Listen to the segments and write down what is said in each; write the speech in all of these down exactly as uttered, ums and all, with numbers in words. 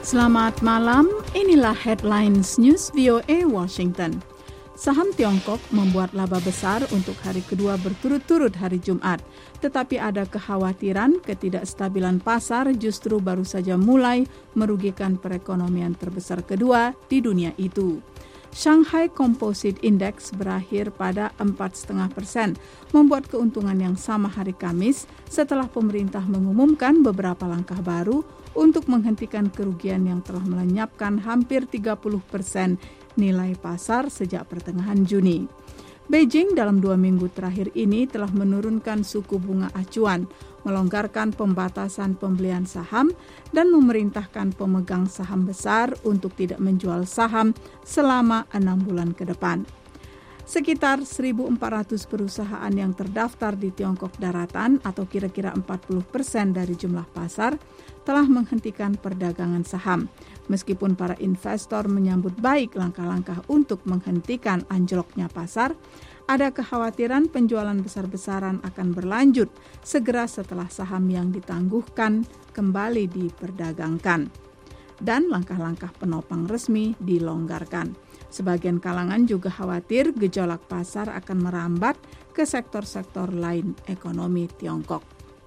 Selamat malam, inilah Headlines News V O A Washington. Saham Tiongkok membuat laba besar untuk hari kedua berturut-turut hari Jumat, tetapi ada kekhawatiran ketidakstabilan pasar justru baru saja mulai merugikan perekonomian terbesar kedua di dunia itu. Shanghai Composite Index berakhir pada empat koma lima persen, membuat keuntungan yang sama hari Kamis setelah pemerintah mengumumkan beberapa langkah baru untuk menghentikan kerugian yang telah melenyapkan hampir tiga puluh persen nilai pasar sejak pertengahan Juni. Beijing dalam dua minggu terakhir ini telah menurunkan suku bunga acuan, melonggarkan pembatasan pembelian saham, dan memerintahkan pemegang saham besar untuk tidak menjual saham selama enam bulan ke depan. Sekitar seribu empat ratus perusahaan yang terdaftar di Tiongkok daratan atau kira-kira empat puluh persen dari jumlah pasar telah menghentikan perdagangan saham. Meskipun para investor menyambut baik langkah-langkah untuk menghentikan anjloknya pasar, ada kekhawatiran penjualan besar-besaran akan berlanjut segera setelah saham yang ditangguhkan kembali diperdagangkan dan langkah-langkah penopang resmi dilonggarkan. Sebagian kalangan juga khawatir gejolak pasar akan merambat ke sektor-sektor lain ekonomi Tiongkok.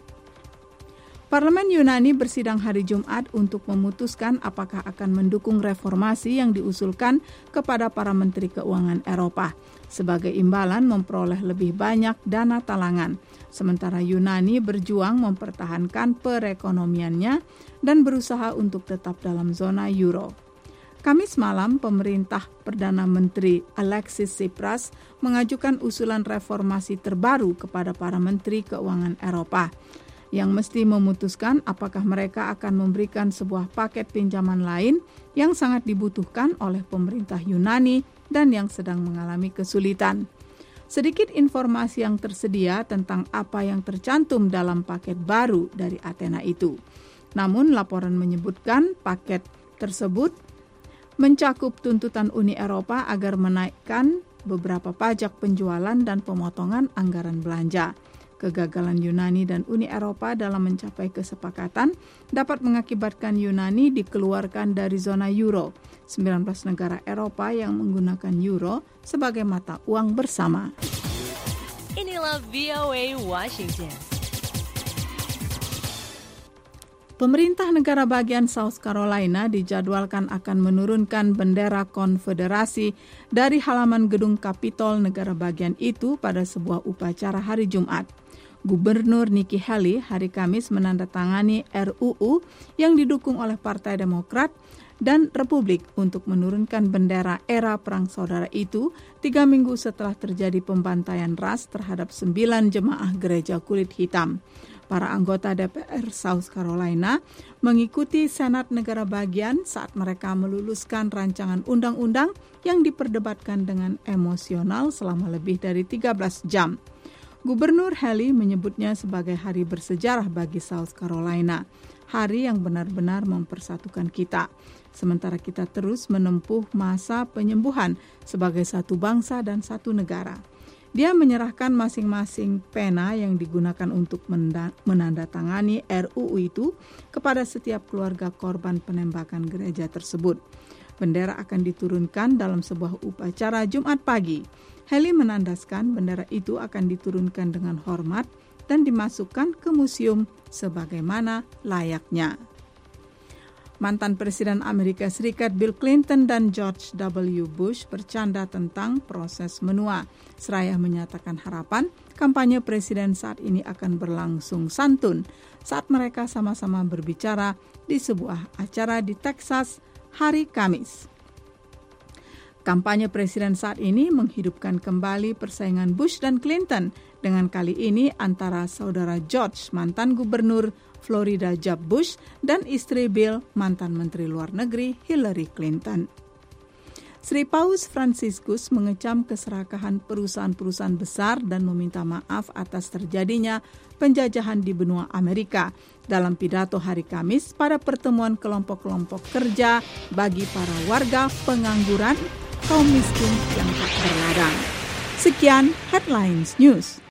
Parlemen Yunani bersidang hari Jumat untuk memutuskan apakah akan mendukung reformasi yang diusulkan kepada para menteri keuangan Eropa sebagai imbalan memperoleh lebih banyak dana talangan, sementara Yunani berjuang mempertahankan perekonomiannya dan berusaha untuk tetap dalam zona euro. Kamis malam, pemerintah Perdana Menteri Alexis Tsipras mengajukan usulan reformasi terbaru kepada para menteri keuangan Eropa, yang mesti memutuskan apakah mereka akan memberikan sebuah paket pinjaman lain yang sangat dibutuhkan oleh pemerintah Yunani dan yang sedang mengalami kesulitan. Sedikit informasi yang tersedia tentang apa yang tercantum dalam paket baru dari Athena itu. Namun laporan menyebutkan paket tersebut mencakup tuntutan Uni Eropa agar menaikkan beberapa pajak penjualan dan pemotongan anggaran belanja. Kegagalan Yunani dan Uni Eropa dalam mencapai kesepakatan dapat mengakibatkan Yunani dikeluarkan dari zona euro. sembilan belas negara Eropa yang menggunakan euro sebagai mata uang bersama. Inilah V O A Washington. Pemerintah negara bagian South Carolina dijadwalkan akan menurunkan bendera konfederasi dari halaman gedung Capitol negara bagian itu pada sebuah upacara hari Jumat. Gubernur Nikki Haley hari Kamis menandatangani R U U yang didukung oleh Partai Demokrat dan Republik untuk menurunkan bendera era Perang Saudara itu tiga minggu setelah terjadi pembantaian ras terhadap sembilan jemaah gereja kulit hitam. Para anggota D P R South Carolina mengikuti Senat negara bagian saat mereka meluluskan rancangan undang-undang yang diperdebatkan dengan emosional selama lebih dari tiga belas jam. Gubernur Haley menyebutnya sebagai hari bersejarah bagi South Carolina, hari yang benar-benar mempersatukan kita, sementara kita terus menempuh masa penyembuhan sebagai satu bangsa dan satu negara. Dia menyerahkan masing-masing pena yang digunakan untuk menandatangani R U U itu kepada setiap keluarga korban penembakan gereja tersebut. Bendera akan diturunkan dalam sebuah upacara Jumat pagi. Haley menandaskan bendera itu akan diturunkan dengan hormat dan dimasukkan ke museum sebagaimana layaknya. Mantan Presiden Amerika Serikat Bill Clinton dan George W. Bush bercanda tentang proses menua, seraya menyatakan harapan kampanye presiden saat ini akan berlangsung santun saat mereka sama-sama berbicara di sebuah acara di Texas hari Kamis. Kampanye presiden saat ini menghidupkan kembali persaingan Bush dan Clinton, dengan kali ini antara saudara George, mantan gubernur Florida Jeb Bush, dan istri Bill, mantan Menteri Luar Negeri Hillary Clinton. Sri Paus Franciscus mengecam keserakahan perusahaan-perusahaan besar dan meminta maaf atas terjadinya penjajahan di benua Amerika dalam pidato hari Kamis pada pertemuan kelompok-kelompok kerja bagi para warga pengangguran kaum miskin yang tak berladang. Sekian Headlines News.